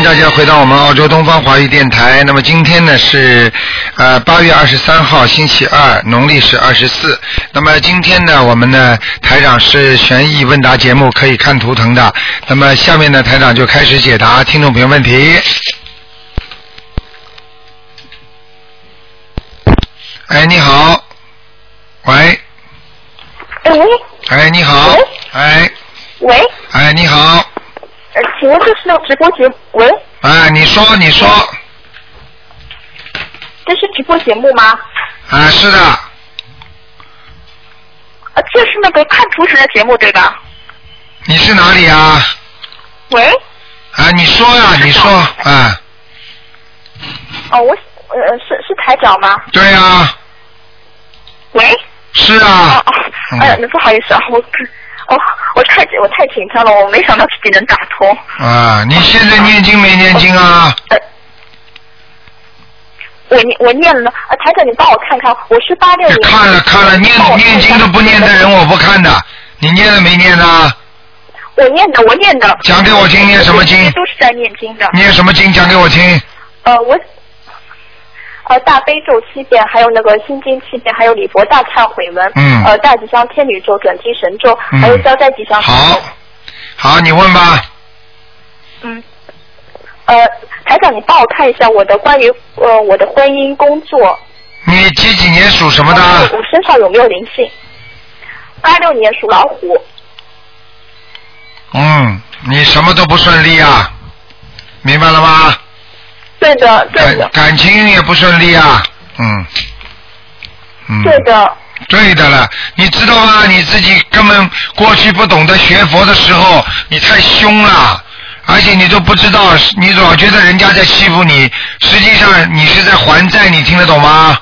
大家回到我们澳洲东方华语电台。那么今天呢是8月23号星期二，农历是24。那么今天呢我们呢台长是悬疑问答节目，可以看图腾的。那么下面呢台长就开始解答听众朋友问题。哎，你好。喂。 喂。 哎，你好。 喂。 哎。 喂。 哎，你好。 请问这是直播节目？喂。 哎，你说。 这是直播节目吗？ 啊，是的。 这是那个看图腾的节目对吧？ 你是哪里啊？ 喂。 啊，你说呀，你说啊。 哦，是台长吗？ 对呀。 喂。 是啊。 不好意思啊，我太紧张了，我没想到自己能打通。 啊，你现在念经没念经啊？ 我念了，台长你帮我看看，我是86年。 看了，念经都不念的人我不看的，你念了没念呢？ 我念的。 讲给我听，念什么经？ 都是在念经的。 念什么经？讲给我听。 大悲咒7遍，还有那个心经7遍，还有礼佛大忏悔文，大吉祥天女咒、准提神咒，还有消灾吉祥神咒。 好，你问吧。 台长，你帮我看一下关于我的婚姻、工作。 你几年属什么的？ 我身上有没有灵性？86年属老虎。 你什么都不顺利啊，明白了吗？ 对的。 感情也不顺利啊。对的了，你知道吗？你自己根本过去不懂得学佛的时候，你太凶了，而且你都不知道，你老觉得人家在欺负你，实际上你是在还债，你听得懂吗？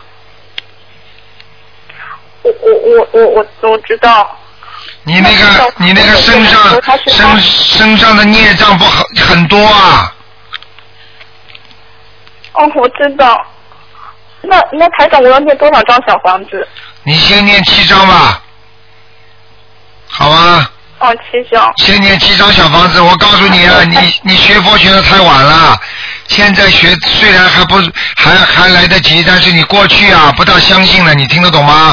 我知道。 你那个身上的孽障不很多啊。 我知道。那台长，我要念多少张小房子？ 你先念7张吧，好吧 ？7张。 先念7张小房子。我告诉你啊，你学佛学得太晚了，现在学虽然还来得及，但是你过去啊不大相信了，你听得懂吗？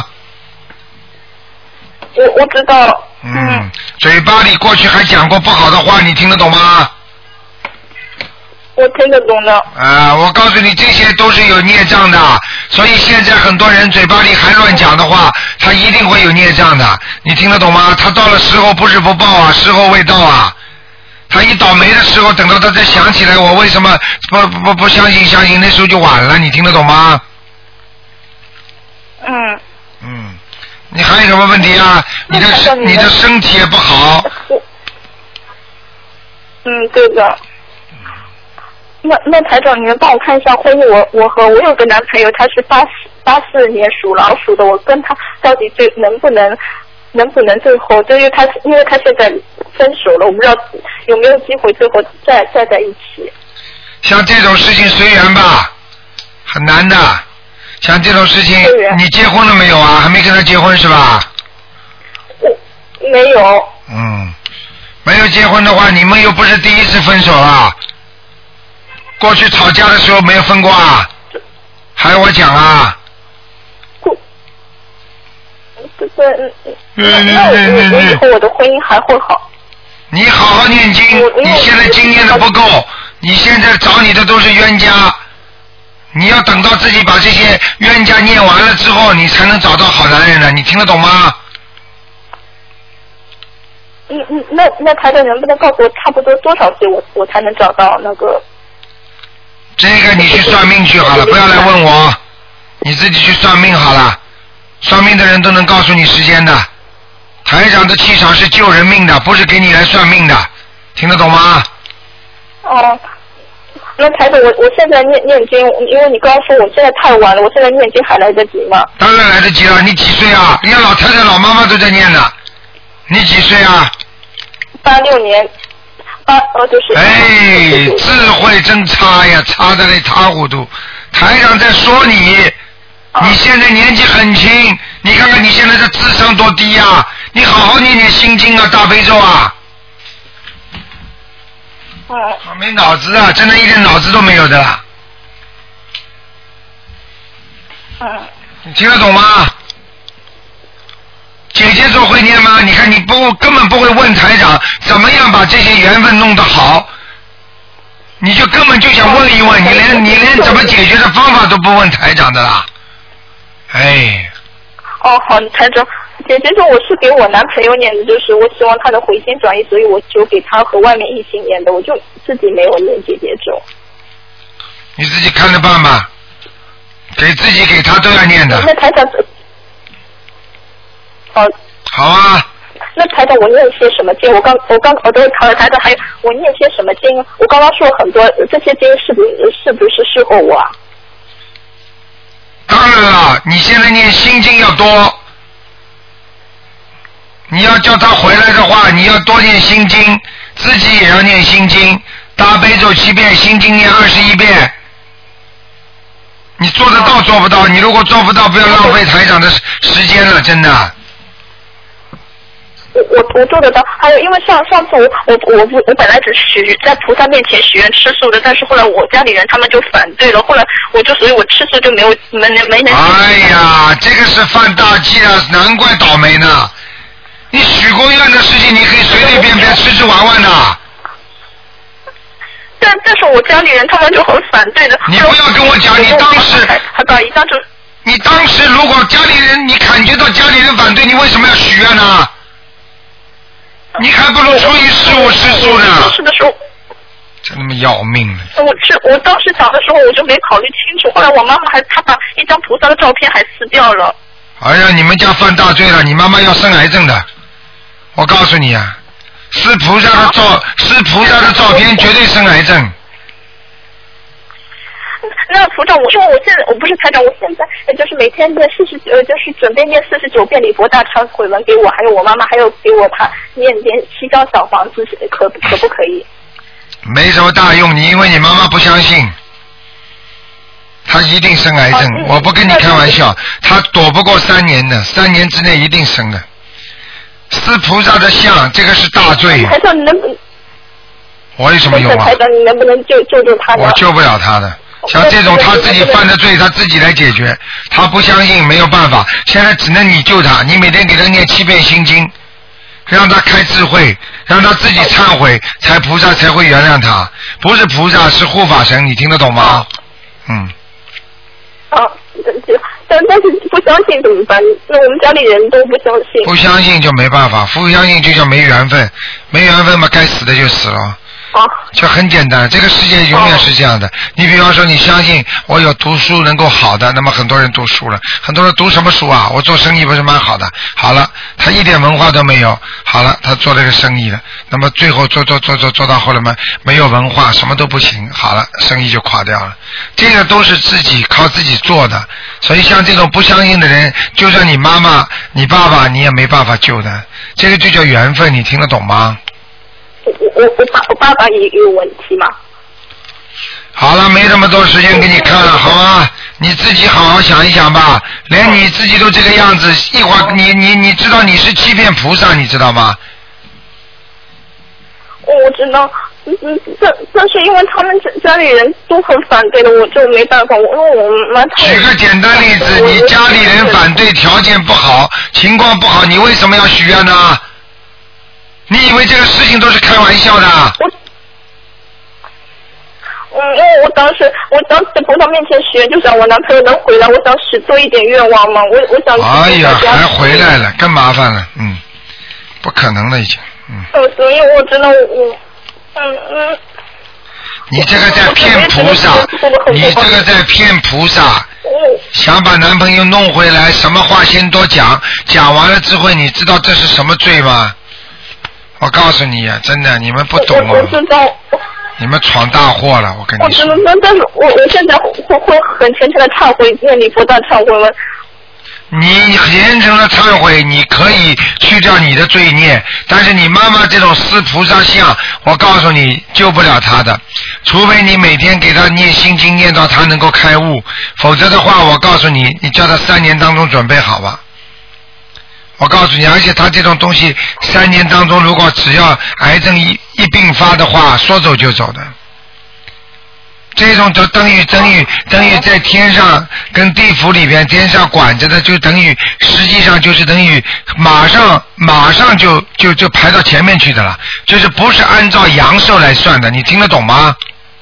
我知道。 嘴巴里过去还讲过不好的话，你听得懂吗？ 我听得懂的。 我告诉你，这些都是有孽障的，所以现在很多人嘴巴里还乱讲的话，他一定会有孽障的，你听得懂吗？他到了时候不是不报啊，时候未到啊。他一倒霉的时候，等到他再想起来，我为什么不相信，那时候就晚了，你听得懂吗？你还有什么问题啊？你的身体也不好。 对的。那台长，你能帮我看一下婚姻？我有个男朋友，他是84年属老鼠的，我跟他到底能不能最后？就因为他现在分手了，我不知道有没有机会最后再在一起。 像这种事情随缘吧，很难的。像这种事情，你结婚了没有啊？还没跟他结婚是吧？ 没有。 没有结婚的话，你们又不是第一次分手啊。过去吵架的时候没有分过啊？还要我讲啊？ 那以后我的婚姻还会好？ 你好好念经，你现在经念的不够，你现在找你的都是冤家，你要等到自己把这些冤家念完了之后，你才能找到好男人的，你听得懂吗？ 那台长能不能告诉我差不多多少岁我才能找到那个？ 这个你去算命去好了，不要来问我，你自己去算命好了。算命的人都能告诉你时间的。台长的气场是救人命的，不是给你来算命的，听得懂吗？ 那台长，我现在念经，因为你刚刚说我现在太晚了，我现在念经还来得及吗？ 当然来得及了，你几岁啊？人家老太太老妈妈都在念呢，你几岁啊 ？86年。就是。 智慧真差呀，差得来塌糊涂。台长在说你，你现在年纪很轻，你看看你现在的智商多低呀！你好好念念心经啊，大悲咒啊。 没脑子啊，真的一点脑子都没有的啦。你听得懂吗？姐姐做会念吗？你看你根本不会问台长怎么样把这些缘分弄得好，你就根本就想问一问，你连怎么解决的方法都不问台长的啦。哎。 哦，好，台长，姐姐说我是给我男朋友念的，就是我希望他的回心转意，所以我就给他和外面异性念的，我就自己没有念姐姐咒。 你自己看着办吧，给自己给他都要念的。 那台长， 好啊。 那台长，我念些什么经？我都台长，还有我念些什么经？我刚刚说很多，这些经是不是适合我啊？ 当然了，你现在念心经要多，你要叫他回来的话，你要多念心经，自己也要念心经，大悲咒7遍，心经念21遍。你做得到做不到？你如果做不到，不要浪费台长的时间了，真的。 我做得到，还有因为上次我本来只许在菩萨面前许愿吃素的，但是后来我家里人他们就反对了，后来所以我吃素就没能。 哎呀，这个是犯大忌啊，难怪倒霉呢。你许过愿的事情，你可以随随便便吃玩玩的。 但是我家里人他们就很反对的。 你不要跟我讲，你当时。你当时如果家里人，你感觉到家里人反对，你为什么要许愿呢？你还不如初一十五吃素呢。 吃的时候， 真他妈要命了。 我当时讲的时候我就没考虑清楚，后来我妈妈她把一张菩萨的照片还撕掉了。 哎呀，你们家犯大罪了，你妈妈要生癌症的，我告诉你啊，撕菩萨的照片绝对生癌症。 那组长，我不是台长，我现在就是每天念就是准备念49遍礼佛大忏悔文给我，还有我妈妈，还有给我他念7张小房子，可不可以？ 没什么大用，因为你妈妈不相信，她一定生癌症，我不跟你开玩笑，她躲不过3年的，3年之内一定生的。撕菩萨的像，这个是大罪。 台长，你能不能？ 我有什么用啊？ 台长，你能不能救他？ 我救不了他的。像这种他自己犯的罪，他自己来解决。他不相信，没有办法。现在只能你救他，你每天给他念7遍心经，让他开智慧，让他自己忏悔，菩萨才会原谅他。不是菩萨，是护法神，你听得懂吗？ 但是不相信怎么办？那我们家里人都不相信。 不相信就没办法，不相信就叫没缘分，没缘分嘛，该死的就死了。就很简单，这个世界永远是这样的。你比方说，你相信我有读书能够好的，那么很多人读书了，很多人读什么书啊？我做生意不是蛮好的？好了，他一点文化都没有，好了，他做这个生意了，那么最后做到后来嘛，没有文化，什么都不行，好了，生意就垮掉了。这个都是自己靠自己做的，所以像这种不相信的人，就算你妈妈、你爸爸，你也没办法救的。这个就叫缘分，你听得懂吗？ 我爸爸也有问题吗？ 好了，没这么多时间给你看了，好吗？你自己好好想一想吧。连你自己都这个样子，一会儿你知道你是欺骗菩萨，你知道吗？ 我知道，但是因为他们家里人都很反对的，我就没办法。我妈举个简单例子，你家里人反对，条件不好，情况不好，你为什么要许愿呢？你以为这个事情都是开玩笑的？ 因为我当时在菩萨面前许，就想我男朋友能回来，我想许多一点愿望嘛。我想。 哎呀，还回来了，更麻烦了，不可能了已经， 所以我真的你这个在骗菩萨，你这个在骗菩萨，想把男朋友弄回来，什么话先多讲，讲完了之后，你知道这是什么罪吗？我告诉你呀，真的，你们不懂啊！ 我知道。 你们闯大祸了，我跟你说。 我知道，但是我现在会很虔诚的忏悔，念礼佛大忏悔文。 你虔诚的忏悔，你可以去掉你的罪孽，但是你妈妈这种撕菩萨像，我告诉你救不了她的，除非你每天给她念心经，念到她能够开悟，否则的话，我告诉你，你叫她3年当中准备好吧。我告诉你，而且他这种东西3年当中，如果只要癌症一并发的话，说走就走的。这种就等于在天上跟地府里边天上管着的，就等于实际上就是等于马上就排到前面去的了，就是不是按照阳寿来算的，你听得懂吗？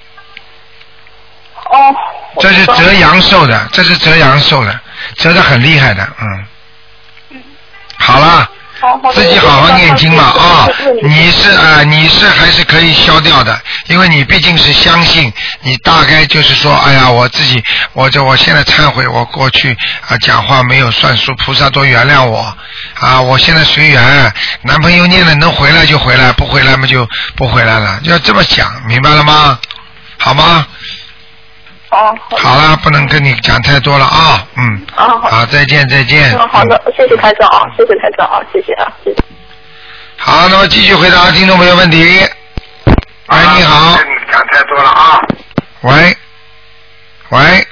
哦。 这是折阳寿的，折得很厉害的，好了。自己好好念经嘛啊！你是还是可以消掉的，因为你毕竟是相信，你大概就是说，哎呀，我自己，我现在忏悔，我过去讲话没有算数，菩萨多原谅我啊！我现在随缘，男朋友念了能回来就回来，不回来嘛就不回来了，要这么想，明白了吗？好吗？好了，不能跟你讲太多了啊，好，再见。 好的，谢谢台长啊，谢谢台长啊，谢谢啊，谢谢。 好，那么继续回答听众朋友问题。喂，你好。跟你讲太多了啊。喂。哎。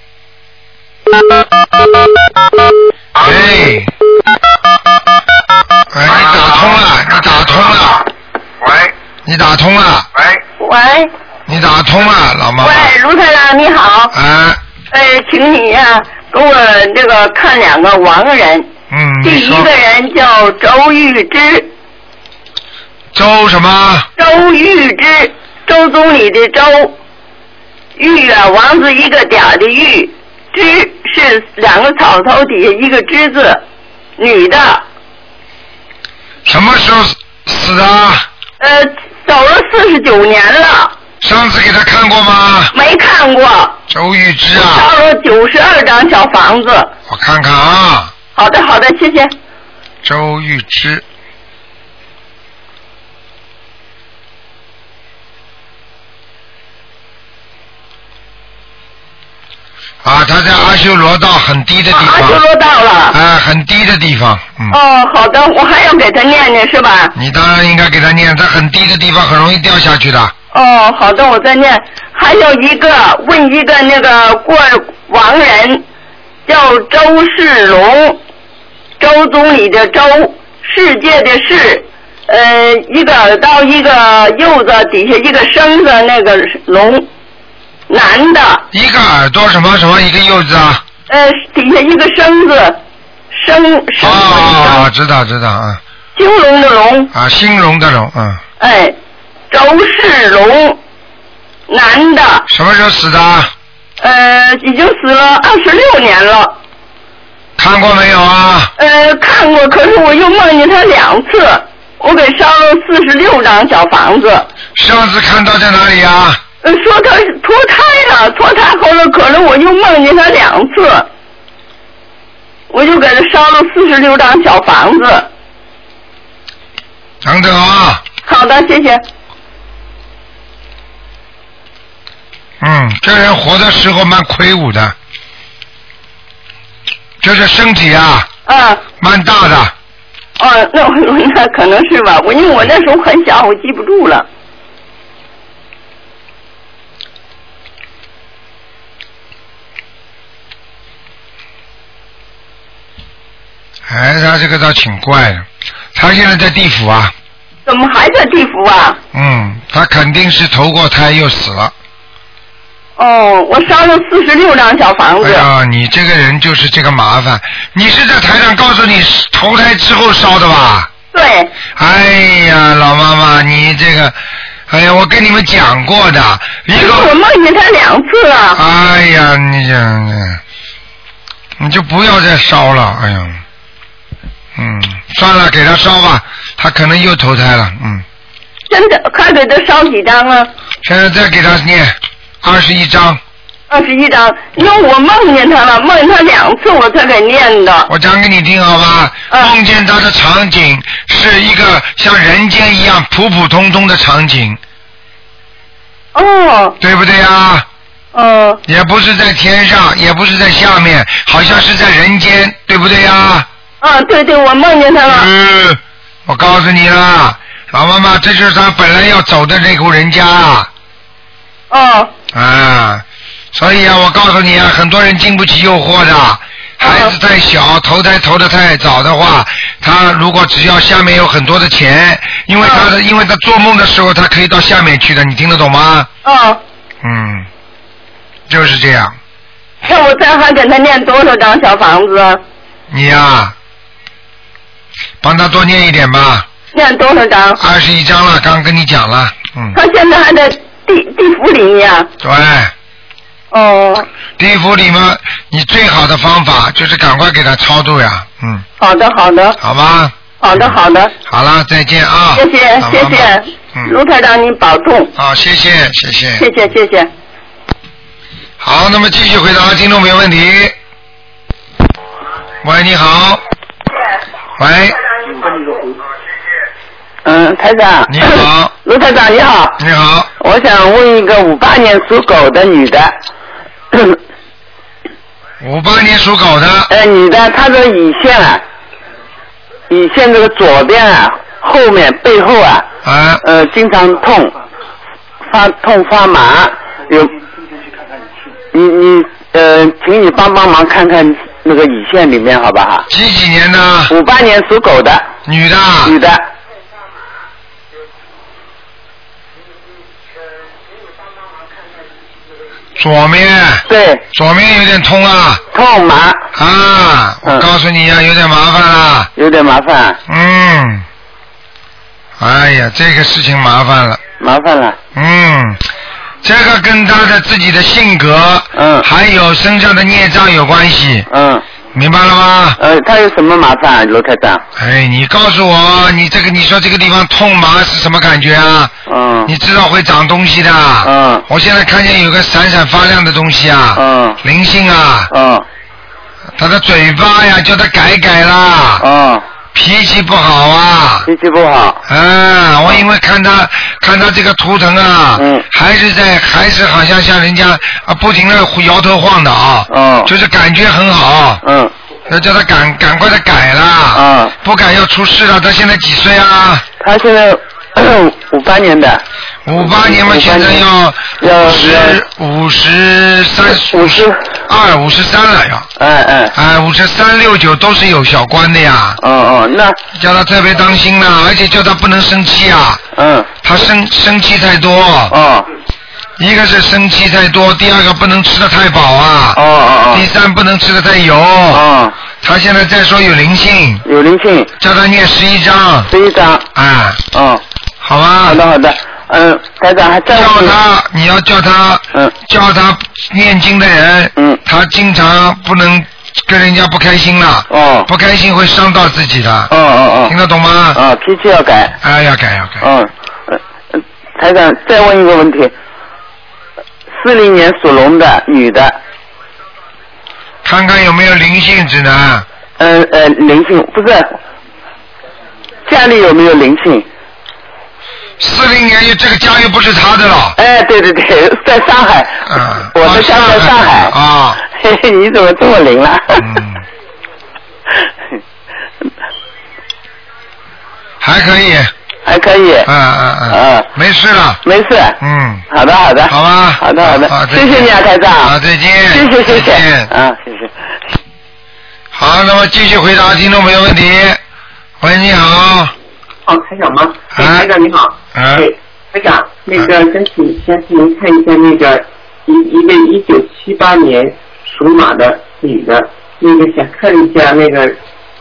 哎，你打通了。喂。你打通了。 喂。 你打通了，老妈妈。 喂，卢台长你好。请你呀，给我这个看2个亡人。第一个人叫周玉芝。 周什么？ 周玉芝，周总理的周。玉啊，王字一个点的玉，芝是2个草头底下一个之字，女的。 什么时候死的？ 走了49年了。 上次给他看过吗？ 没看过。 周玉芝啊。 烧了92张小房子。 我看看啊。 好的，谢谢。 周玉芝。他在阿修罗道很低的地方。 阿修罗道了。 很低的地方。 好的，我还要给他念是吧？ 你当然应该给他念，他很低的地方很容易掉下去的。 好的，我再念。还有问一个那个过亡人，叫周世龙，周总理的周，世界的世，一个耳刀一个柚子底下一个生字那个龙，男的。 一个耳朵什么一个柚子啊？ 底下一个生字，生。 知道啊。 兴隆的隆。 兴隆的隆， 周世龙，男的。 什么时候死的？ 已经死了26年了。 看过没有啊？ 看过，可是我又梦见他2次，我给烧了46张小房子。 上次看到在哪里啊？ 说他脱胎了，脱胎后了，可是我又梦见他2次，我就给他烧了46张小房子。 等等啊。 好的，谢谢。 这人活的时候蛮魁梧的，就是身体啊，蛮大的。 那可能是吧，因为我那时候很小，我记不住了。 他这个倒挺怪的，他现在在地府啊。 怎么还在地府啊？ 他肯定是投过胎又死了。 我烧了46张小房子。 你这个人就是这个麻烦。你是在台上告诉你投胎之后烧的吧？ 对。 哎呀，老妈妈，你这个，我跟你们讲过的。 我梦见他2次了。 哎呀，你就不要再烧了，哎呀。算了，给他烧吧，他可能又投胎了。 真的，还给他烧几张啊？ 现在再给他念21张。 21张，因为我梦见他了，梦见他2次我才给念的。 我讲给你听好吧？梦见他的场景是一个像人间一样普普通通的场景。对不对啊？也不是在天上，也不是在下面，好像是在人间，对不对呀？ 对，我梦见他了。 我告诉你了，老妈妈，这就是他本来要走的那户人家。所以我告诉你很多人经不起诱惑的， 孩子太小，投胎投得太早的话，他如果只要下面有很多的钱，因为他做梦的时候，他可以到下面去的，你听得懂吗？就是这样。 那我再还给他念多少张小房子？ 你呀，帮他多念一点吧。 念多少张 ？21张了，刚跟你讲了。 他现在还在地府里面。 对。地府里面，你最好的方法就是赶快给他超度呀。 好的。 好吧。 好的。 好了，再见啊。 谢谢。卢台长您保重。 好，谢谢。 谢谢。 好，那么继续回答听众朋友问题。喂，你好。喂。 台长。 你好。 卢台长你好。 你好。 我想问一个58年属狗的女的。 58年属狗的。 女的，她的胰腺这个左边后面背后经常痛，发麻，请你帮忙看看那个胰腺里面好不好？ 几年的 ？58年属狗的。 女的。左面。 对。 左面有点痛啊。 痛麻。 我告诉你有点麻烦了。 有点麻烦。 哎呀，这个事情麻烦了。这个跟他的自己的性格，还有身上的孽障有关系。明白了吗？ 他有什么麻烦，罗台长？ 你告诉我，你说这个地方痛麻是什么感觉啊？你知道会长东西的。我现在看见有个闪闪发亮的东西啊。灵性啊。他的嘴巴呀，叫他改啦。脾气不好啊。我因为看他这个图腾啊，还是好像人家不停的摇头晃脑。就是感觉很好。要叫他赶快的改啦。不改要出事了。他现在几岁啊？ 他现在58年的。 58年嘛，现在要53了要。53、69都是有小关的呀。 那叫他特别当心啦，而且叫他不能生气啊。他生气太多。一个是生气太多，第二个不能吃得太饱啊。第三不能吃得太油。他现在在说有灵性。叫他念11章。好吧。 好的。台长还在你要叫他念经的人，他经常不能跟人家不开心了。不开心会伤到自己的。听得懂吗？ 脾气要改。 要改。 台长再问一个问题，40年属龙的女的， 看看有没有灵性指南。 灵性不是，家里有没有灵性 ？40年这个家又不是他的了。 对，在上海。我的家在上海。嘿嘿，你怎么这么灵了？ 还可以。没事了。 好的。 好吧。 好的。谢谢你啊，台长。 好，再见。 谢谢。 谢谢。好，那么继续回答听众朋友问题。喂，你好。 台长吗？台长你好。台长，那个先请您看一下那个一个1978年属马的女的，那个想看一下那个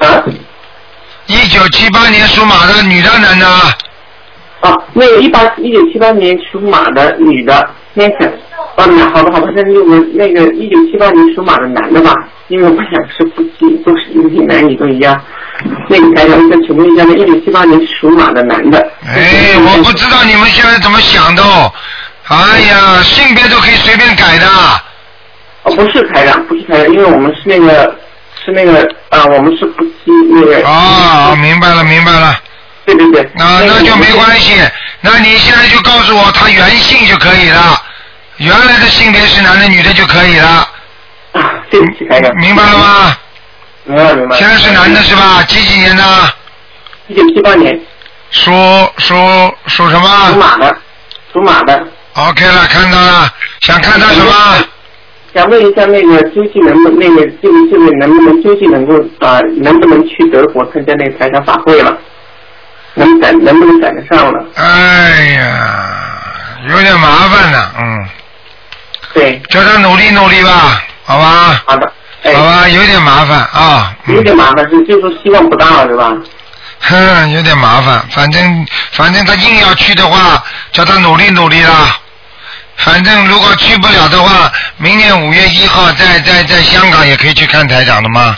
1978年属马的女的男的？ 那个1978年属马的女的，先想好的，那就那个1978年属马的男的吧，因为我想是夫妻，都是男女都一样。那个台长，再请问一下，那1978年属马的男的。 我不知道你们现在怎么想的哦。性别都可以随便改的。 不是台长，因为我们是那个我们是夫妻那个。 明白了。 对。 那就没关系，那你现在就告诉我他原姓就可以了，原来的性别是男的女的就可以了。 对不起台长。 明白了吗？ 明白。 现在是男的是吧？几年的 ？1978年。 属什么？ 属马的。OK 了，看到了。想看他什么？ 想问一下那个究竟能不那个这个能不能究竟能够能不能去德国参加那个台长法会了？能不能赶得上了？ 哎呀，有点麻烦呢， 对。 叫他努力努力吧，好吧？ 好的。 好吧，有点麻烦啊。 有点麻烦，就是希望不大了，是吧？ 有点麻烦，反正他硬要去的话，叫他努力努力啦。反正如果去不了的话，明年5月1号在香港也可以去看台长的吗？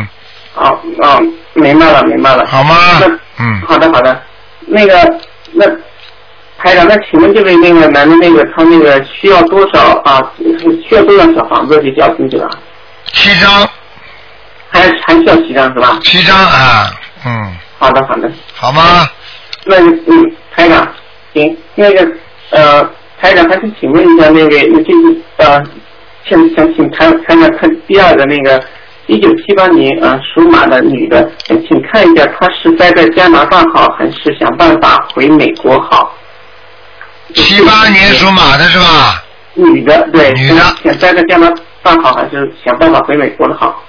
明白了。 好吗？ 好的。那台长，那请问这位那个男的他那个需要多少小房子去交进去了 ？7张。 还需要7张是吧 ？7张啊， 好的。 好吗？ 那台长，行，台长还是请问一下想请台长看第二个1978年属马的女的，请看一下她是待在加拿大好，还是想办法回美国好 ？78年属马的是吧？ 女的，对。 女的。 想待在加拿大好，还是想办法回美国的好？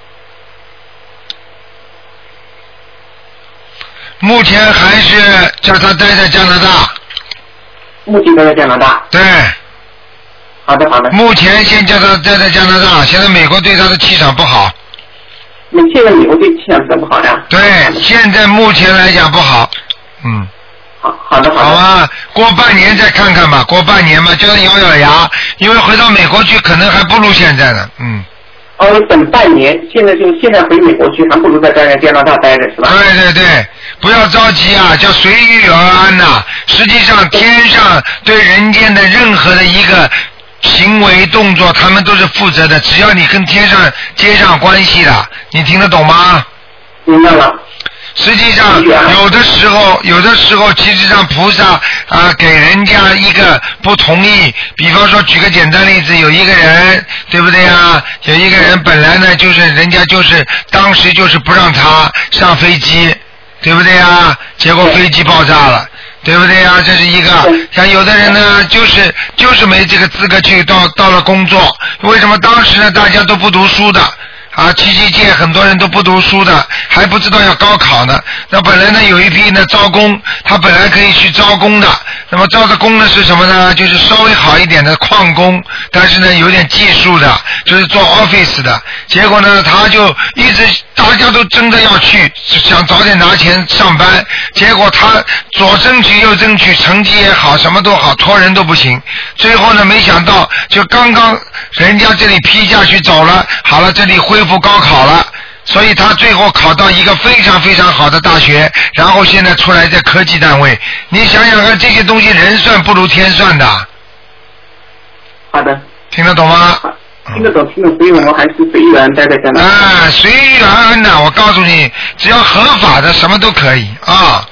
目前还是叫他待在加拿大。 目前待在加拿大。 对。 好的。 目前先叫他待在加拿大，现在美国对他的气场不好。 现在美国对气场比较不好呀？ 对，现在目前来讲不好。 好的。 好吧，过半年再看看吧，过半年嘛，叫他咬牙，因为回到美国去可能还不如现在呢。 等半年，现在回美国去，还不如在加拿大待着，是吧？ 对，不要着急啊，叫随遇而安呐。实际上，天上对人间的任何的一个行为动作，他们都是负责的，只要你跟天上接上关系了，你听得懂吗？ 明白了。 实际上有的时候其实上菩萨给人家一个不同意，比方说举个简单例子，有一个人对不对呀？有一个人本来呢就是人家就是当时就是不让他上飞机，对不对呀？结果飞机爆炸了，对不对呀？这是一个。像有的人呢就是没这个资格去到了工作，为什么当时呢大家都不读书的七届很多人都不读书的，还不知道要高考呢。那本来呢有一批呢招工，他本来可以去招工的，那么招的工呢是什么呢？就是稍微好一点的矿工，但是呢有点技术的，就是做 office 的。结果呢他就一直大家都争着要去，想早点拿钱上班，结果他左争取右争取，成绩也好，什么都好，托人都不行。最后呢没想到就刚刚人家这里批下去走了，好了，这里恢复高考了，所以他最后考到一个非常非常好的大学，然后现在出来在科技单位。你想想看，这些东西人算不如天算的。 好的。 听得懂吗？ 听得懂，所以我们还是随遇而安待在加拿大。 随遇而安的，我告诉你，只要合法的什么都可以啊。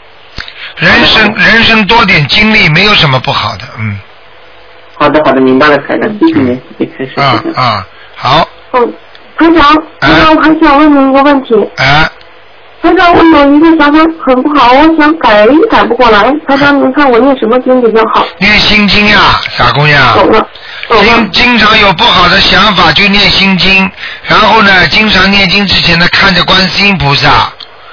人生多点经历没有什么不好的。 好的，明白了，台长，谢谢您，谢谢开始。 好。 台长，我还想问您一个问题。台长，我有一个想法很不好，我想改也改不过来。台长，您看我念什么经比较好？ 念心经呀，傻姑娘。 懂了。 经常有不好的想法就念心经，然后呢，经常念经之前呢，看着观世音菩萨。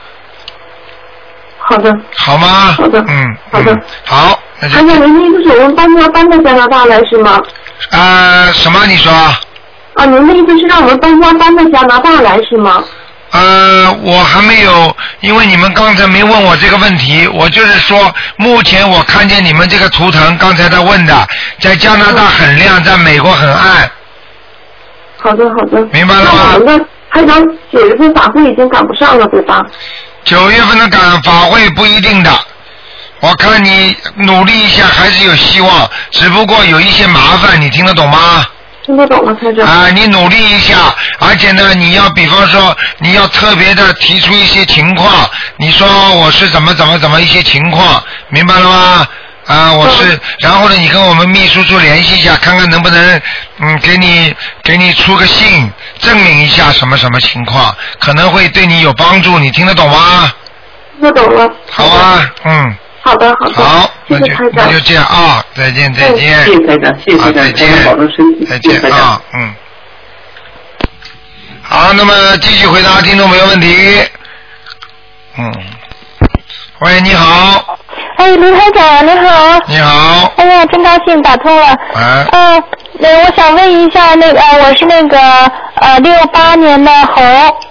好的。 好吗？ 好的。好的。 好。 台长，您的意思是我们搬到加拿大来是吗？ 什么？你说？ 您的意思是让我们搬到加拿大来是吗？ 我还没有，因为你们刚才没问我这个问题，我就是说，目前我看见你们这个图腾，刚才他问的，在加拿大很亮，在美国很暗。 好的。 明白了吗？ 那我们的台长9月份法会已经赶不上了，对吧 ？9月份的法会不一定的，我看你努力一下还是有希望，只不过有一些麻烦，你听得懂吗？ 听得懂了，台长。 你努力一下，而且呢，你要比方说，你要特别的提出一些情况，你说我是怎么一些情况，明白了吗？然后呢，你跟我们秘书处联系一下，看看能不能给你出个信，证明一下什么情况，可能会对你有帮助，你听得懂吗？ 听得懂了。 好啊， 好的。 好， 谢谢台长。 那就这样啊，再见。 谢谢台长，谢谢台长，保重身体。 再见啊， 好，那么继续回答听众朋友问题。喂，你好。 哎，卢台长，你好。 你好。 哎呀，真高兴打通了。我想问一下，我是68年的猴。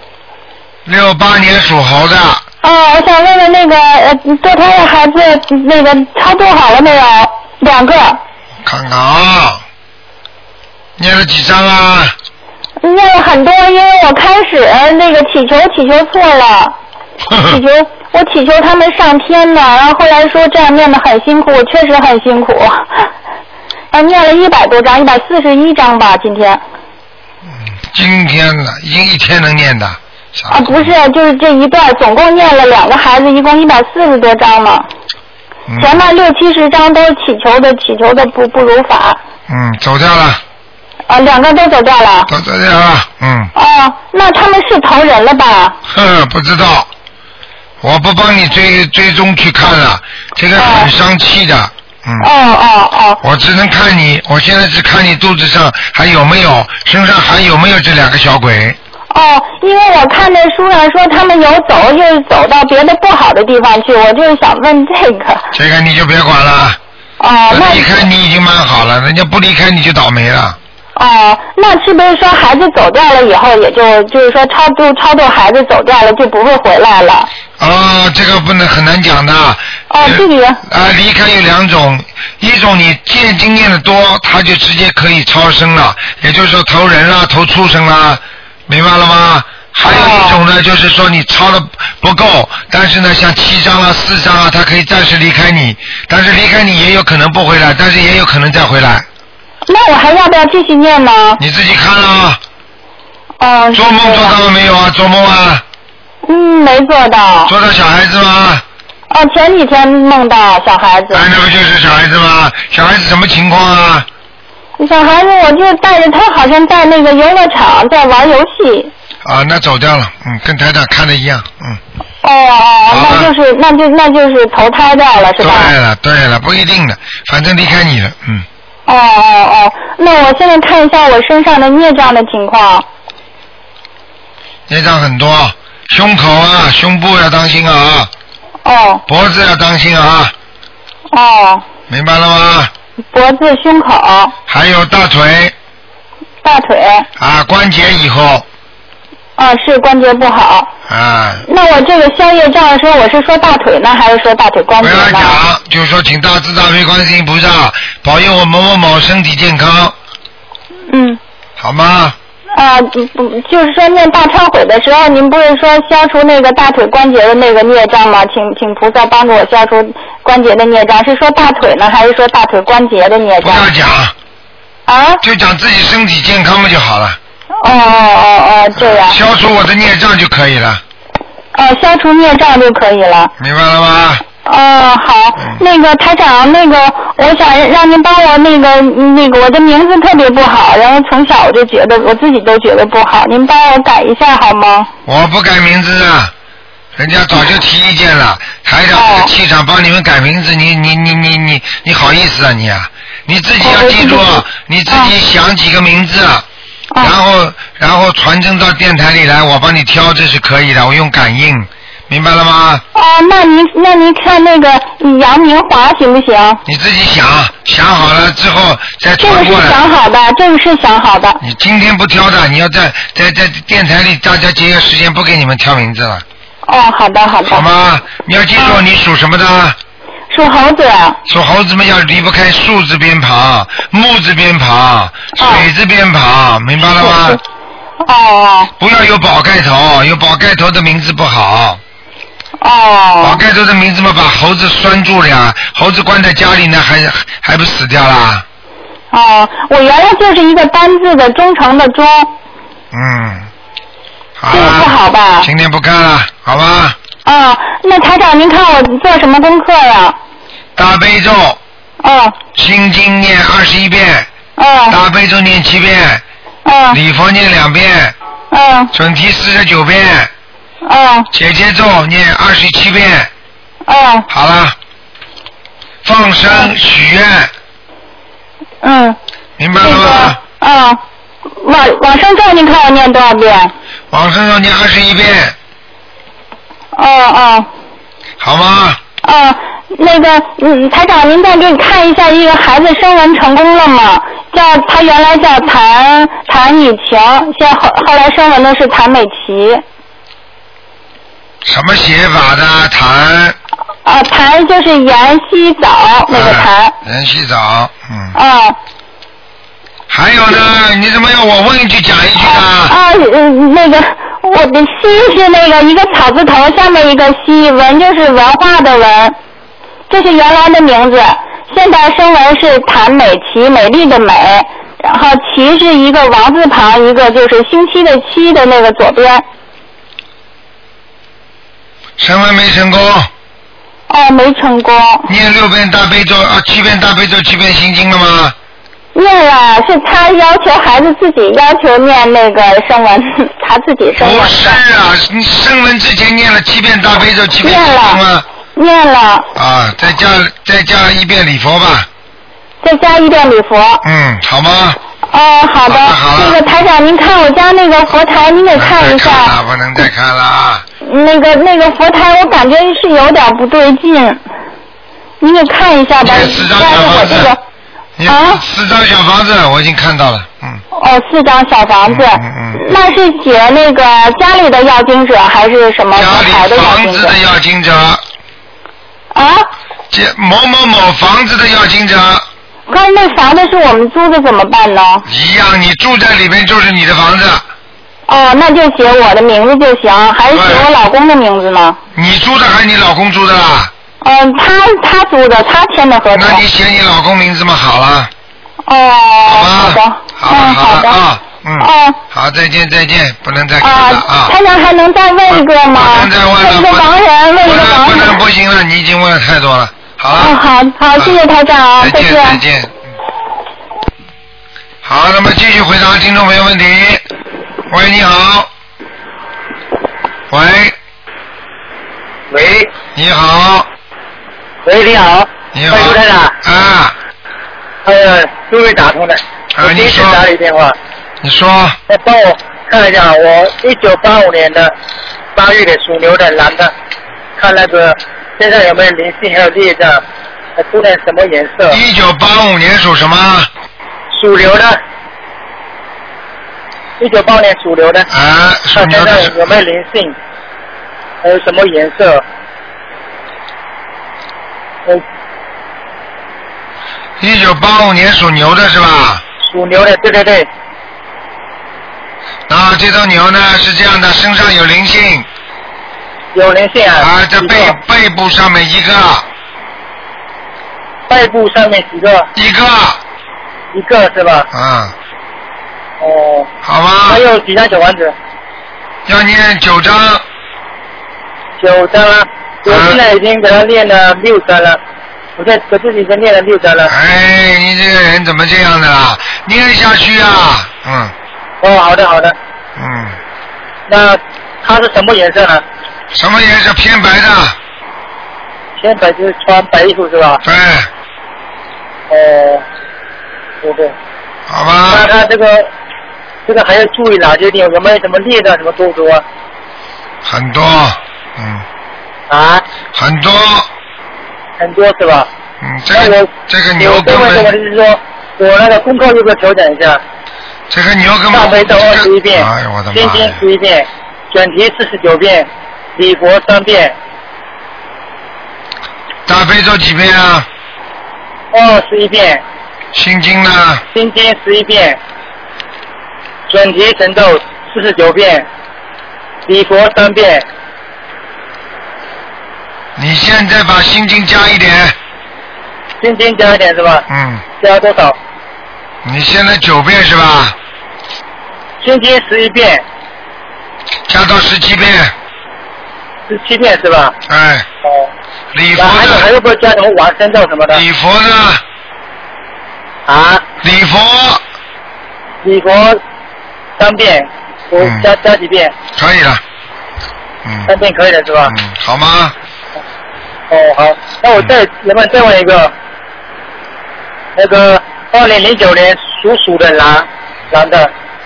68年属猴的。 我想问问堕胎的孩子超度好了没有？2个。 看看啊，念了几张啊？ 念了很多，因为我开始祈求错了，我祈求他们上天呢，然后后来说这样念得很辛苦，我确实很辛苦。念了100多张，141张吧，今天。 今天呢，已经一天能念的。 不是，就是这一段，总共念了2个孩子，一共140多张嘛。前面60-70张都是祈求的不如法。 走掉了。 2个都走掉了。 都走掉了。 那他们是投人了吧？ 不知道，我不帮你追踪去看了，这个很伤气的。我只能看你，我现在只看你肚子上还有没有，身上还有没有这2个小鬼。 因为我看那书上说他们有走，又走到别的不好的地方去，我就是想问这个。这个你就别管了。那离开你已经蛮好了，人家不离开你就倒霉了。 那是不是说孩子走掉了以后，也就是说超度孩子走掉了就不会回来了？ 这个不能很难讲的。 这个。 离开有2种，一种你经验的多，他就直接可以超生了，也就是说投人啦，投畜生啦。明白了吗？还有一种呢，就是说你抄的不够，但是呢，像7张啊、4张啊，它可以暂时离开你，但是离开你也有可能不回来，但是也有可能再回来。 那我还要不要继续念呢？ 你自己看了。做梦做到了没有啊？做梦啊？ 没做到。 做到小孩子吗？ 前几天梦到小孩子。 那不就是小孩子吗？小孩子什么情况啊？ 小孩子，我就带着他，好像在那个游乐场在玩游戏。 那走掉了，跟台长看的一样， 那就是投胎掉了，是吧？ 对了，不一定的，反正离开你了， 那我现在看一下我身上的孽障的情况。 孽障很多，胸口啊、胸部要当心啊。脖子要当心啊。明白了吗？ 脖子、胸口， 还有大腿。关节以后。 是关节不好。那我这个消业障的时候，我是说大腿呢，还是说大腿关节呢？ 不要讲，就是说请大慈大悲观世音菩萨保佑我某某某身体健康。好吗？ 就是说念大忏悔的时候，您不是说消除那个大腿关节的那个孽障吗？请菩萨帮助我消除关节的孽障，是说大腿呢，还是说大腿关节的孽障？ 不要讲。就讲自己身体健康嘛就好了。 这样。 消除我的孽障就可以了。 消除孽障就可以了。 明白了吗？ 好，台长，我想让您帮我我的名字特别不好，然后从小我就觉得我自己都觉得不好，您帮我改一下好吗？ 我不改名字啊，人家早就提意见了，台长这个气场帮你们改名字，你好意思啊你啊？你自己要记住，你自己想几个名字，然后传真到电台里来，我帮你挑，这是可以的，我用感应。明白了吗？ 那您看杨明华行不行？ 你自己想好了之后再传过来。这个是想好的。 你今天不挑的，你要在电台里大家节约时间，不给你们挑名字了。 好的。 好吗？你要记住，你属什么的？ 属猴子。 属猴子们要离不开树字边旁、木字边旁、水字边旁，明白了吗？不要有宝盖头，有宝盖头的名字不好。宝盖头的名字嘛，把猴子拴住了呀，猴子关在家里呢，还不死掉啦？ 我原来就是一个单字的忠诚的忠。 好了。 这个不好吧？ 今天不看了，好吧？ 那台长，您看我做什么功课呀？ 大悲咒。心经念21遍。大悲咒念7遍。礼佛念2遍。准提49遍。姐姐咒念27遍。好了。放生许愿。明白了吗？ 往生咒您看我念多少遍？ 往生咒念21遍。 哦。 好吗？ 那个台长您再给你看一下一个孩子声纹成功了吗？他原来叫谭以晴，现在后来声纹的是谭美琪。 什么写法的谭？ 谭就是延禧早那个谭。 延禧早，还有呢？你怎么要我问一句讲一句呢？ 那个我的西是那个一个草字头下面一个西，文就是文化的文，这是原来的名字。现在声纹是谭美琪，美丽的美，然后琪是一个王字旁，一个就是星期的期的那个左边。 声纹没成功。 没成功。 念6遍大悲咒7遍大悲咒7遍心经了吗？ 念了，是他要求孩子自己要求念那个声纹，他自己声纹。 不是啊，你声纹之前念了7遍大悲咒7遍心经吗？ 念了。 再加1遍礼佛吧。 再加1遍礼佛。 好吗？ 好的。那个台长，您看我家那个佛台，您给看一下。 不能再看了。 那个佛台，我感觉是有点不对劲，您给看一下吧。 4张小房子。4张小房子，我已经看到了。 4张小房子。那是写那个家里的要经者还是什么佛台的要经者？ 家里房子的要经者。某某某房子的要经者。 可是那房子是我们租的，怎么办呢？ 一样，你住在里面就是你的房子。 那就写我的名字就行，还是写我老公的名字呢？ 你租的还是你老公租的啦？ 他租的，他签的合同。 那你写你老公名字嘛，好了。 好的。 好的好，再见，不能再看了台长还能再问一个吗？ 不能再问了。 问一个盲人。 不行了，你已经问了太多了。好了。 好，谢谢台长， 再见。好，那么继续回答听众朋友问题。喂，你好。喂。你好。 喂，你好。 你好。 朱台长。终于打通了。我第一次打你电话。 你说。 帮我看一下，我1985年的8月的属牛的男的，看那个身上有没有灵性，还有裂障，涂成什么颜色 ？1985年属什么？ 属牛的。1985年属牛的。 属牛的。 身上有没有灵性？还有什么颜色 ？1985年属牛的是吧？ 属牛的，对。 这头牛呢是这样的，身上有灵性。 有灵性啊？ 在背部上面一个。 背部上面几个？ 一个是吧？好吧。 还有几张小房子？ 要念9张。 9张啊！我现在已经给他念了6张了。我自己已经念了6张了。 你这个人怎么这样的啦？念下去啊！ 好的。那它是什么颜色呢？ 什么颜色？偏白的。 偏白就是穿白衣服是吧？ 对。 对。 好吧。 那他这个还要注意哪些地方？有没有什么裂的什么多多啊？ 很多。很多是吧？ 这个牛根本。 我就是说，我那个功课有没有调整一下？ 这个牛根本。 大悲咒21遍， 哎呦我的妈！ 心经11遍，准提49遍，礼佛3遍。 大悲咒几遍啊 ？11遍。 心经呢？ 心经11遍，准提神咒49遍，礼佛3遍。 你现在把心经加一点。 心经加一点是吧？加多少？ 你现在9遍是吧？ 心经11遍。 加到17遍。 17遍是吧？ 礼佛呢？ 还有没有加什么往生咒什么的？ 礼佛呢？ 礼佛3遍，我加几遍？ 可以了。 3遍可以了是吧？ 好吗？ 好，那我能不能再问一个？那个2009年属鼠的男的，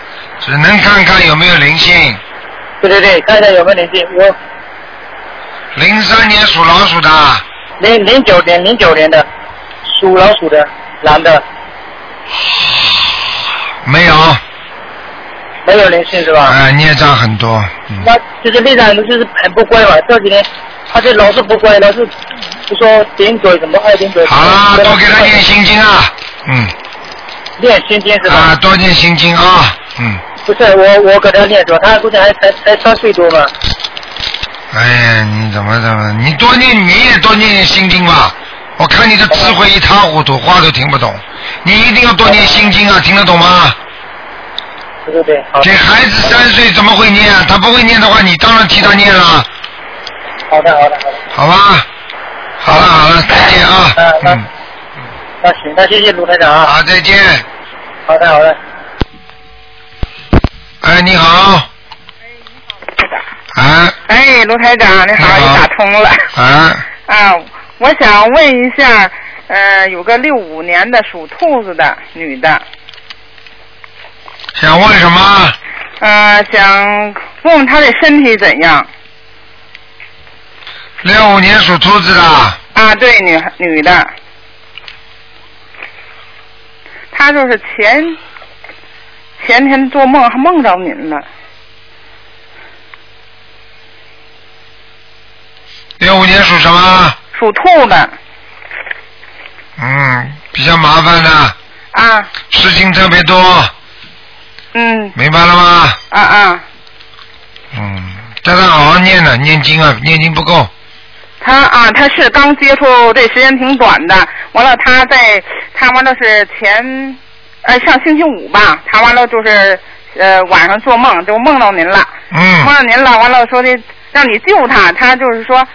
只能看看有没有灵性。 对，看一下有没有灵性。有。 03年属老鼠的。 09年的属老鼠的男的。 没有。 没有灵性是吧？ 孽障很多。 那就是队长就是很不乖嘛，这几天他就老是不乖，老是就说顶嘴什么爱顶嘴。 好了，多给他念心经啊。 念心经是吧？ 多念心经啊。 不是我给他念说，他估计才3岁多嘛。 哎呀，你怎么，你也多念心经吧。我看你的智慧一塌糊涂，话都听不懂。你一定要多念心经啊，听得懂吗？ 对。 给孩子3岁怎么会念啊？他不会念的话，你当然替他念了。 好的。 好吧。好了，再见啊。 那行，那谢谢卢台长啊。 好，再见。 好的。 哎，你好。 卢台长，你好，你打通了。我想问一下，有个65年的属兔子的女的。 想问什么？ 想问问她的身体怎样。 65年属兔子的。 对，女的。她就是前天做梦还梦着您了。 65年属什么？ 属兔的。 比较麻烦的。事情特别多。明白了吗？叫他好好念呢，念经不够。 他是刚接触，这时间挺短的。完了，他完了是上星期五吧，他完了就是晚上做梦就梦到您了。梦到您了，完了说的让你救他，他就是说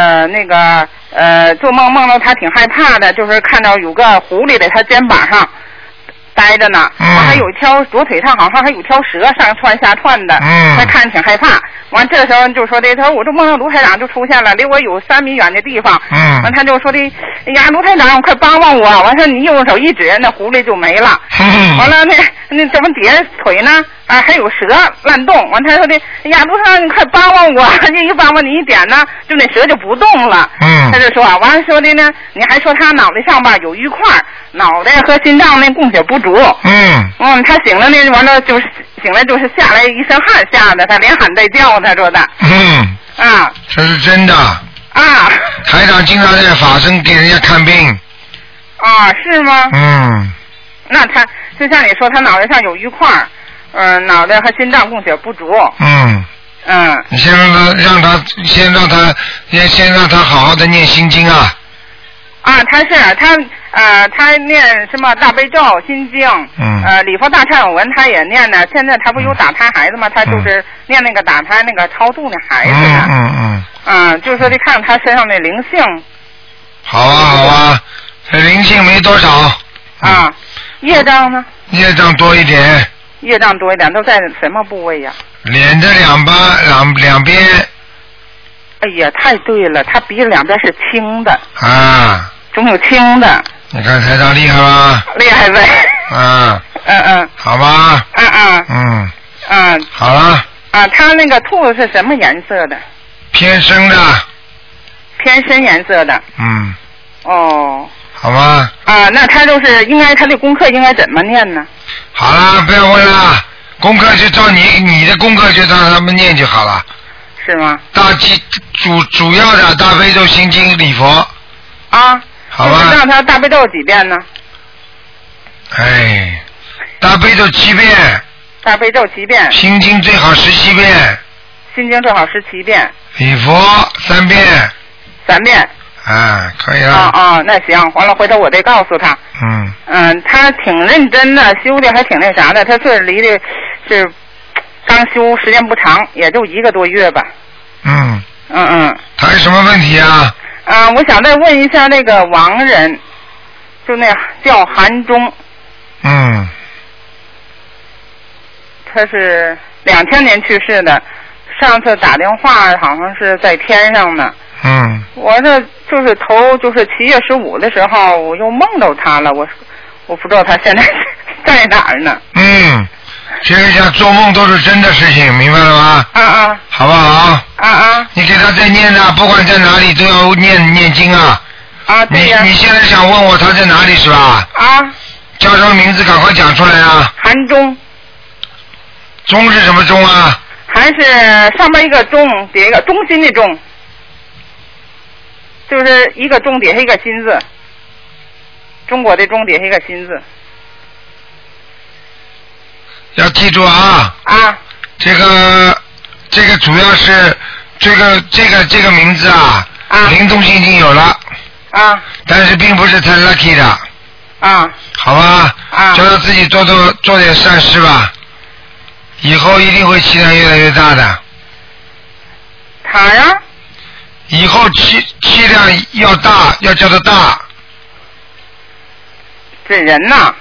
做梦到他挺害怕的，就是看到有个狐狸在他肩膀上待着呢，还有一条左腿上好像还有条蛇上窜下窜的，他看着挺害怕。完这时候就说的，他说我这梦到卢台长就出现了，离我有3米远的地方。完他就说的，哎呀，卢台长，快帮帮我！完事你用手一指，那狐狸就没了。完了那怎么底下腿呢？还有蛇乱动。完他说的，哎呀，卢台长，你快帮帮我！一帮帮你一点呢，就那蛇就不动了。他就说，完了说的呢，你还说他脑袋上吧有一块，脑袋和心脏那供血不足。他醒了呢，完了就是醒来就是下来一身汗，吓得他连喊带叫，他说的。 这是真的。台长经常在法身给人家看病。 是吗？那他就像你说，他脑袋上有一块，脑袋和心脏供血不足。你先让他好好的念心经啊。他念什么大悲咒、心经，礼佛大忏悔文他也念呢。现在他不有打胎孩子吗？他就是念那个打胎那个超度那孩子呢。就是说得看他身上的灵性。好啊， 这灵性没多少。 业障呢？ 业障多一点。 业障多一点，都在什么部位呀？ 脸的两边。 哎呀，太对了，他鼻子两边是青的。总有青的。 你看台长厉害吧？ 厉害呗。 好吧。好了。 他那个兔子是什么颜色的？ 偏深的。 偏深颜色的。 好吧。 那他就是应该他的功课应该怎么念呢？ 好了，不要问了，功课就照你的功课就让他们念就好了。 是吗？ 主要的大悲咒、心经、礼佛。好吧。 让他大悲咒几遍呢？ 大悲咒7遍。 大悲咒7遍。 心经最好17遍。 心经最好17遍。 礼佛3遍。 3遍。 可以了。 那行，完了回头我得告诉他。他挺认真的，修的还挺那啥的。他这离的是刚修，时间不长，也就1个多月吧。 他有什么问题啊？ 我想再问一下那个亡人，就那叫韩忠。他是2000年去世的，上次打电话好像是在天上呢。我这就是就是7月15的时候，我又梦到他了，我不知道他现在在哪儿呢。 这个像做梦都是真的事情，明白了吗？好不好？你给他再念的，不管在哪里都要念经啊。对呀。你现在想问我他在哪里是吧？叫什么名字？赶快讲出来啊！ 韩忠。 忠是什么忠啊？ 韩是上面一个中，底下一个中心的中，就是一个中底下一个心字，中国的中底下一个心字。 要记住啊！这个主要是这个名字啊，灵动性已经有了但是并不是太 lucky 的好吧叫他自己做点善事吧，以后一定会气量越来越大的。 他呀？ 以后气量要大，要叫他大。 这人呐。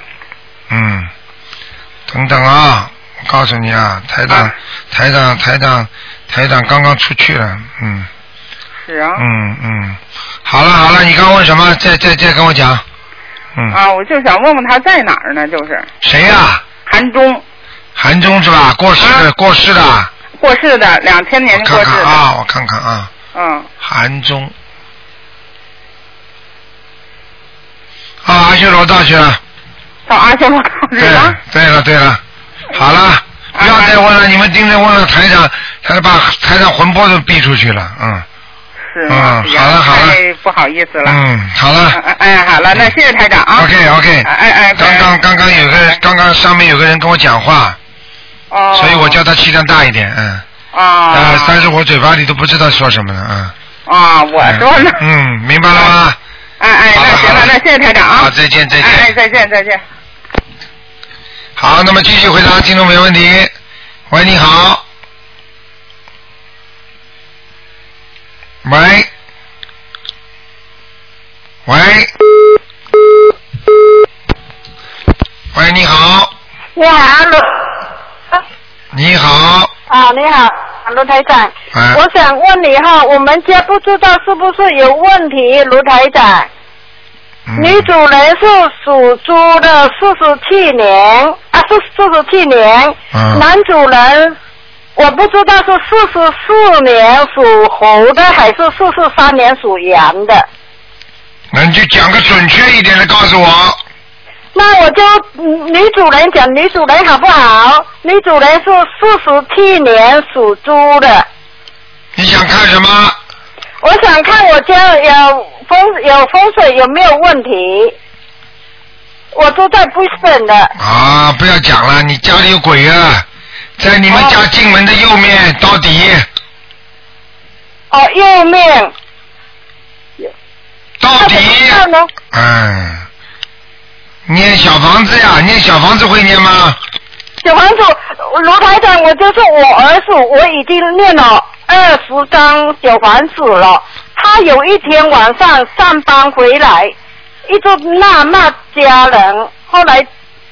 等等啊，我告诉你啊，台长刚刚出去了， 是啊。 好了，你刚问什么？再跟我讲。 我就想问问他在哪儿呢，就是。 谁呀？韩忠是吧？过世的。过世的 ，2000年过世的。 我看看啊。韩忠。阿修罗道去了。 到阿修罗道去了。 对了，好了，不要再问了，你们盯着问了台长，他把台长魂魄都逼出去了， 是吗？ 好了， 太不好意思了。 好了。 好了，那谢谢台长啊。 OK。刚刚上面有个人跟我讲话，所以我叫他气量大一点，但是我嘴巴里都不知道说什么了， 我说了。 明白了吗？ 那行了，那谢谢台长啊。 好，再见。 再见。 好，那么继续回答听众没问题。喂，你好。喂，你好。 你好， 你好。 你好，卢台长。我想问你哈，我们家不知道是不是有问题，卢台长。女主人是属猪的，47年是47年。男主人我不知道是44年属猴的还是43年属羊的。 那你就讲个准确一点的告诉我。 那我就女主人讲女主人好不好？女主人是47年属猪的。 你想看什么？ 我想看我家有风水有没有问题。我住在不顺的。 不要讲了，你家里有鬼啊，在你们家进门的右面到底。 右面。 到底。念小房子呀，念小房子会念吗？ 小房子，卢台长，我就是我儿子，我已经念了20张小房子了。他有一天晚上上班回来，一直骂家人。后来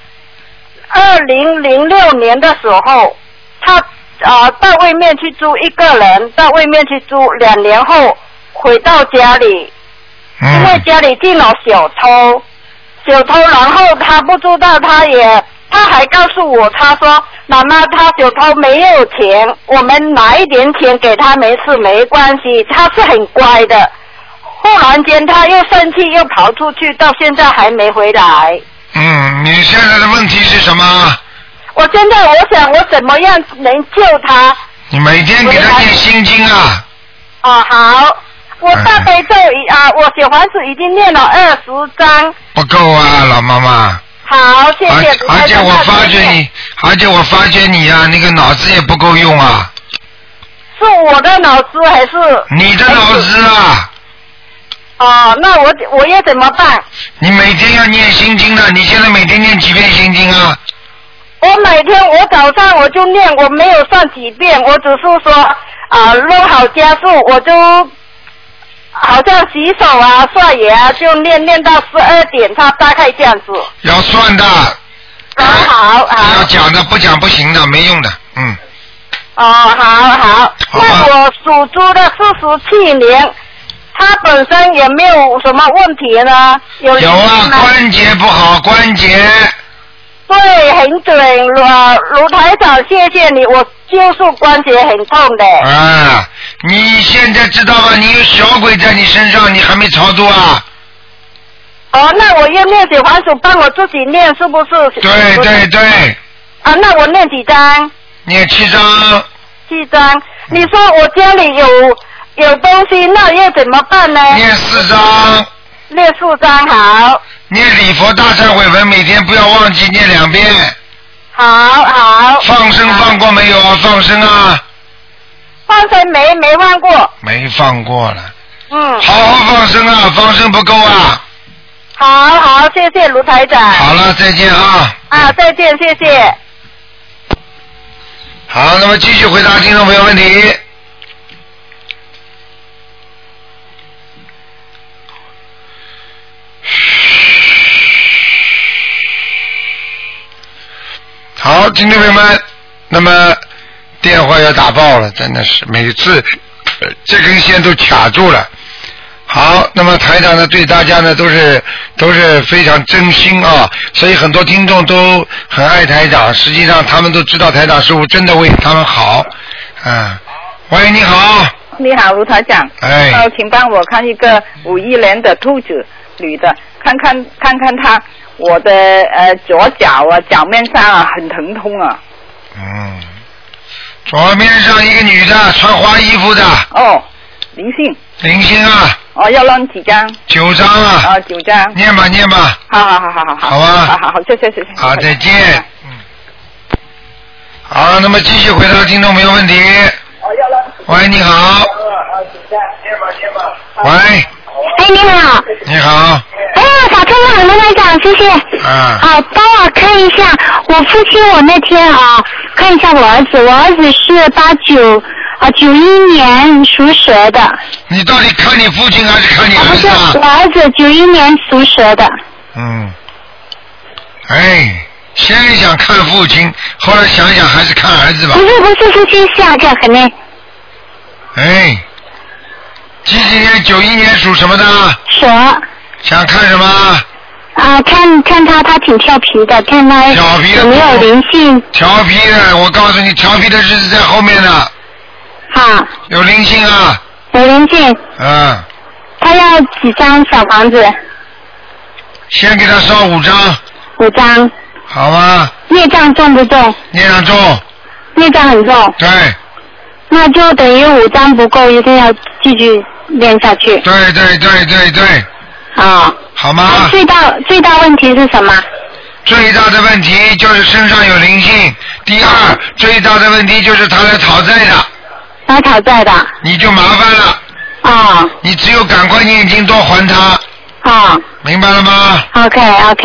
2006年的时候，他到外面去租一个人，到外面去租，2年后回到家里，因为家里进了小偷，然后他不知道，他还告诉我，他说妈妈，他小偷没有钱，我们拿一点钱给他，没事没关系，他是很乖的。忽然间他又生气，又跑出去，到现在还没回来。 你现在的问题是什么？ 我想我怎么样能救他？ 你每天给他念心经啊。 好，我大悲咒我小房子已经念了20张。 不够啊，老妈妈。 好，谢谢。 而且我发觉你啊，那个脑子也不够用啊。 是我的脑子还是？ 你的脑子啊。 那我要怎么办？ 你每天要念心经的，你现在每天念几遍心经啊？ 我早上我就念，我没有算几遍，我只是说弄好家数，我就好像洗手刷牙就念到12点，他大概这样子。 要算的。 好。 要讲的，不讲不行的，没用的。 好。那我属猪的47年。他本身有没有什么问题呢？有关节不好，关节。 对，很准，卢台长，谢谢你，我就是关节很痛的。 啊，你现在知道吧？你有小鬼在你身上，你还没超度啊？ 哦，那我要念小房子，帮我自己念，是不是？ 对对对。 啊，那我念几张？ 念7张。 7张。你说我家里有东西，那要怎么办呢？ 念4张。 念4张好。 念礼佛大忏悔文，每天不要忘记念2遍。 好。 放生放过没有？放生啊。 放生没放过。 没放过了。 嗯。 好好放生啊，放生不够啊。 好，谢谢卢台长。 好了，再见啊。 啊，再见，谢谢。 好，那么继续回答听众朋友问题。好，听众朋友们，那么电话要打爆了，真的是每次这根线都卡住了。好，那么台长呢对大家呢都是非常真心啊，所以很多听众都很爱台长，实际上他们都知道台长师傅真的为他们好。喂，你好。 你好，卢台长。请帮我看一个51年的兔子女的，看看她，我的左脚啊脚面上啊很疼痛啊。 左面上一个女的穿花衣服的。 哦，灵性啊。要弄几张 ？9张啊。 9张。 念吧。 好。 好吧。 好，谢谢。 好，再见。好，那么继续回答听众朋友问题。喂，你好。喂。 哎，你好。 你好。 哎，打通了，卢台长，谢谢。好，帮我看一下，我父亲，我那天看一下我儿子是91年属蛇的。 你到底看你父亲还是看你儿子啊？ 不是，我儿子91年属蛇的。 先想看父亲，后来想想还是看儿子吧。 不是，父亲下这很呢。 几年？91年属什么的？ 蛇。 想看什么？ 看他挺调皮的，看他有没有灵性。 调皮的，我告诉你，调皮的日子在后面呢。 好。 有灵性啊。 有灵性。他要几张小房子？ 先给他烧5张。 5张。 好吧。 业障重不重？ 业障重。 业障很重。 对。 那就等于5张不够，一定要继续练下去。 对。好吗？ 最大问题是什么？ 最大的问题就是身上有灵性。第二，最大的问题就是他来讨债的。 来讨债的。 你就麻烦了。你只有赶快念经多还他。明白了吗 ？OK。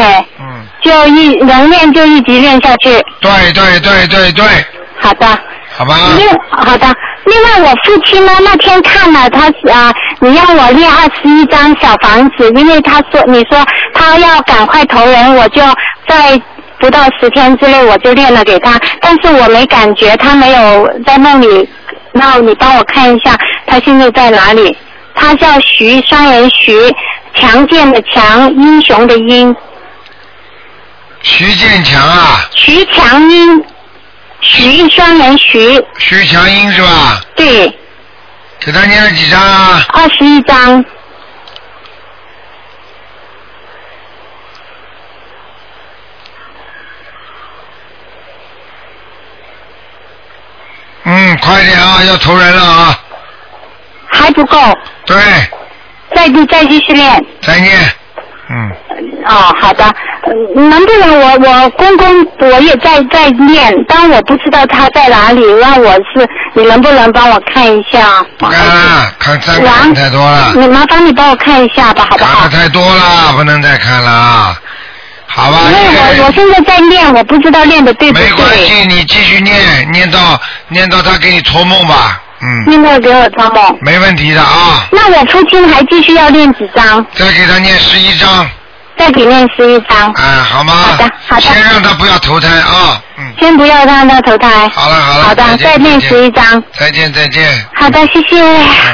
能练就一直练下去。 对。 好的。 好吧。 好的。另外，我父亲呢那天看了他你让我练21张小房子，因为你说他要赶快投人，我就在不到10天之内我就练了给他，但是我没感觉，他没有在梦里，那你帮我看一下他现在在哪里？他叫徐，双人徐，强健的强，英雄的英。 徐建强啊。 徐强英。徐双人徐强英是吧？ 对。 给他念了几张啊 ？21张。 快点啊，要投人了啊。 还不够。 对。 再继续练。 再念。 好的。能不能我公公我也在念，但我不知道他在哪里，你能不能帮我看一下？ 看太多了。 你麻烦你帮我看一下吧，好不好？ 看太多了，不能再看了。好吧。 因为我现在在练，我不知道练的对不对。 没关系，你继续念到他给你托梦吧。 念到给我托梦。 没问题的啊。 那我父亲还继续要练几张？ 再给他念11张。 再给念11张。 好吗？ 好的。 先让他不要投胎啊。 先不要让他投胎。 好了。 好的，再念11张。 再见。 好的，谢谢。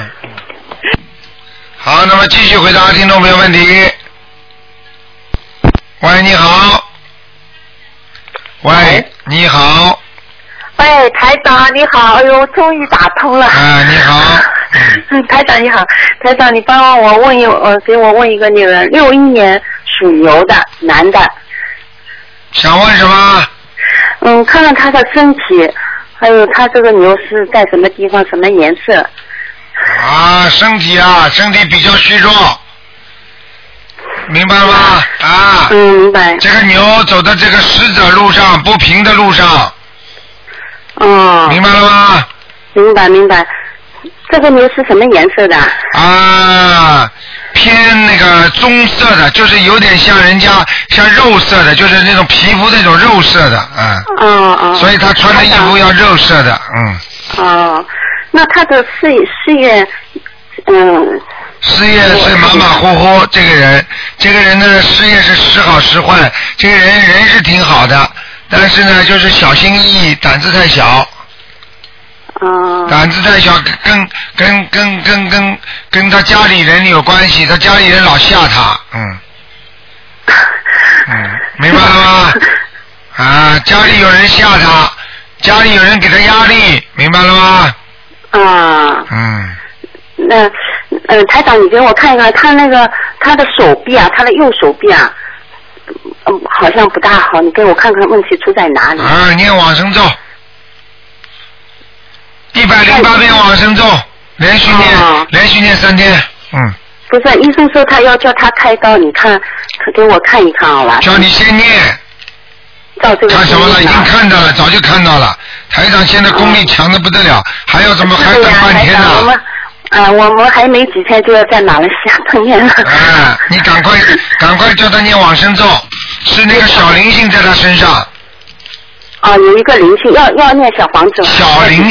好，那么继续回答听众朋友问题。喂，你好。 喂，你好。 喂，台长你好，哎呦，终于打通了。 你好。 台长你好，台长你帮我给我问一个那个61年属牛的男的。 想问什么？ 看看他的身体，还有他这个牛是在什么地方，什么颜色？ 身体比较虚弱，明白吗？ 明白。 这个牛走的这个石子路上，不平的路上。明白了吗？ 明白。这个牛是什么颜色的？ 偏那个棕色的，就是有点像肉色的，就是那种皮肤那种肉色的，所以他穿的衣服要肉色的， 那他的事业， 事业是马马虎虎，这个人的事业是时好时坏，这个人是挺好的，但是呢，就是小心翼翼，胆子太小。胆子太小，跟他家里人有关系，他家里人老吓他，明白了吗？家里有人吓他，家里有人给他压力，明白了吗？ 那台长，你给我看一看他的手臂啊，他的右手臂啊，好像不大好，你给我看看问题出在哪里？ 念往生咒。108遍往生咒，连续念3天。 不是，医生说他要叫他开刀，你看，给我看一看好吧？ 叫你先念。看什么了？已经看到了，早就看到了。台长现在功力强的不得了，还要怎么还等半天呢？ 我们还没几天就要在马来西亚碰面了。 你赶快叫他念往生咒，是那个小灵性在他身上。 有一个灵性，要念小房子。 小灵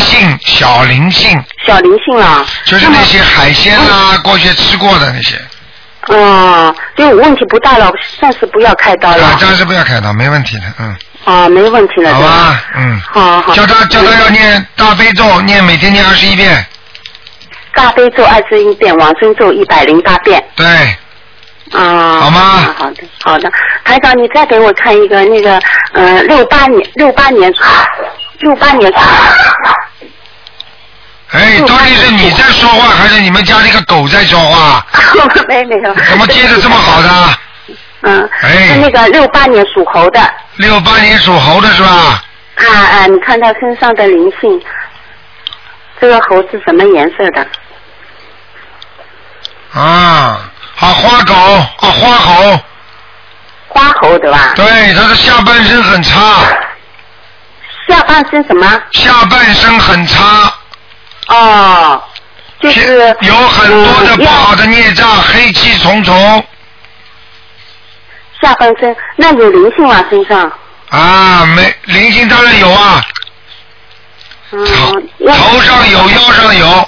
性啊， 就是那些海鲜啦，过去吃过的那些。 就问题不大了，暂时不要开刀了。 暂时不要开刀，没问题的， 没问题了。 好吧， 好。 叫他要念大悲咒，每天念21遍。 大悲咒21遍，往生咒108遍。 对。好吗？ 好的。台长，你再给我看一个那个68年属。 到底是你在说话，还是你们家那个狗在说话？ 没有。 怎么接的这么好的？ 是那个68年属猴的。 68年属猴的是吧？ 你看他身上的灵性，这个猴是什么颜色的？ 花狗，花猴。 花猴对吧？ 对，他的下半身很差。 下半身什么？ 下半身很差。 就是有很多的不好的孽障，黑气重重。 下半身那有灵性吗？身上？ 没灵性当然有啊。头上有，腰上有，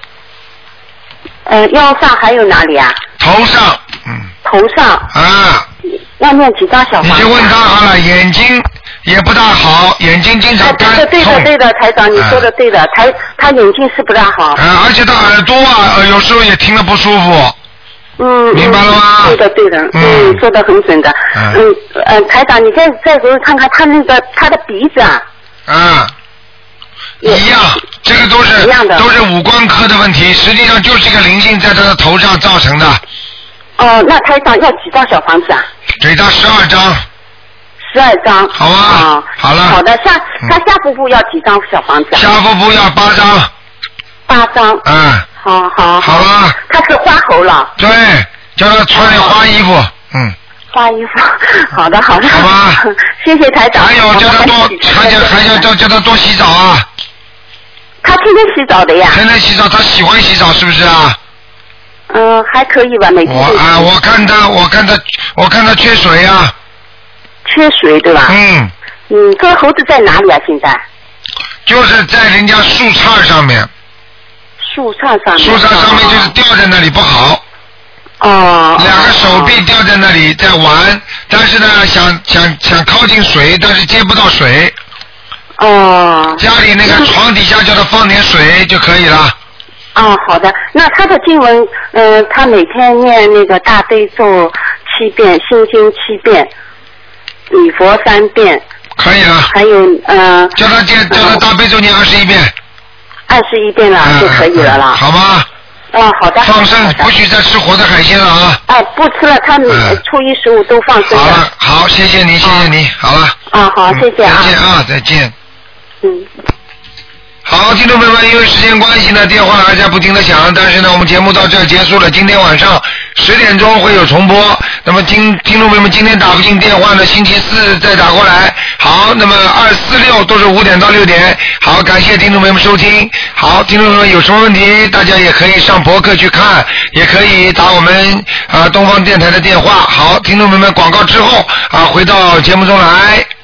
腰上还有哪里啊？ 头上。 头上。要念几张小房子？ 你就问他好了，眼睛也不大好，眼睛经常干痛。 对的，台长，你说的对的，他眼睛是不大好。 而且他耳朵有时候也听得不舒服。明白了吗？ 对的，说得很准的。台长，你再给我看看他的鼻子啊。 一样，这个都是五官科的问题，实际上就是一个灵性在他的头上造成的。 那台长要几张小房子啊？ 给他12张。 12张。 好啊。好了。 好的，他下腹部要几张小房子啊？ 下腹部要8张。 8张。好。 好了。 他是花猴了。 对，叫他穿点花衣服。 花衣服。好的。好吧。 谢谢台长。 还有叫他叫他多洗澡啊。 他天天洗澡的呀。 天天洗澡，他喜欢洗澡是不是啊？ 还可以吧，每天。 我看他缺水啊。 缺水对吧？这个猴子在哪里啊？现在？ 就是在人家树杈上面。 树杈上面。 树杈上面就是吊在那里不好。2个手臂吊在那里在玩，但是呢想靠近水，但是接不到水。家里那个床底下叫他放点水就可以了。 好的。那他的经文，他每天念那个大悲咒7遍，心经7遍，礼佛3遍， 可以了。 还有叫他大悲咒念21遍。 21遍了就可以了啦。 好吗？ 好的。 放生不许再吃活的海鲜了啊！ 不吃了，他们初一15都放生了。 好了，好，谢谢你，谢谢你，好了。 好，谢谢啊。 再见啊，再见。好，听众朋友们，因为时间关系呢，电话还在不停的响，但是呢，我们节目到这儿结束了。今天晚上10点钟会有重播。那么听众朋友们，今天打不进电话呢，星期4再打过来。好，那么2、4、6都是5点到6点。好，感谢听众朋友们收听。好，听众朋友们有什么问题，大家也可以上博客去看，也可以打我们东方电台的电话。好，听众朋友们，广告之后回到节目中来。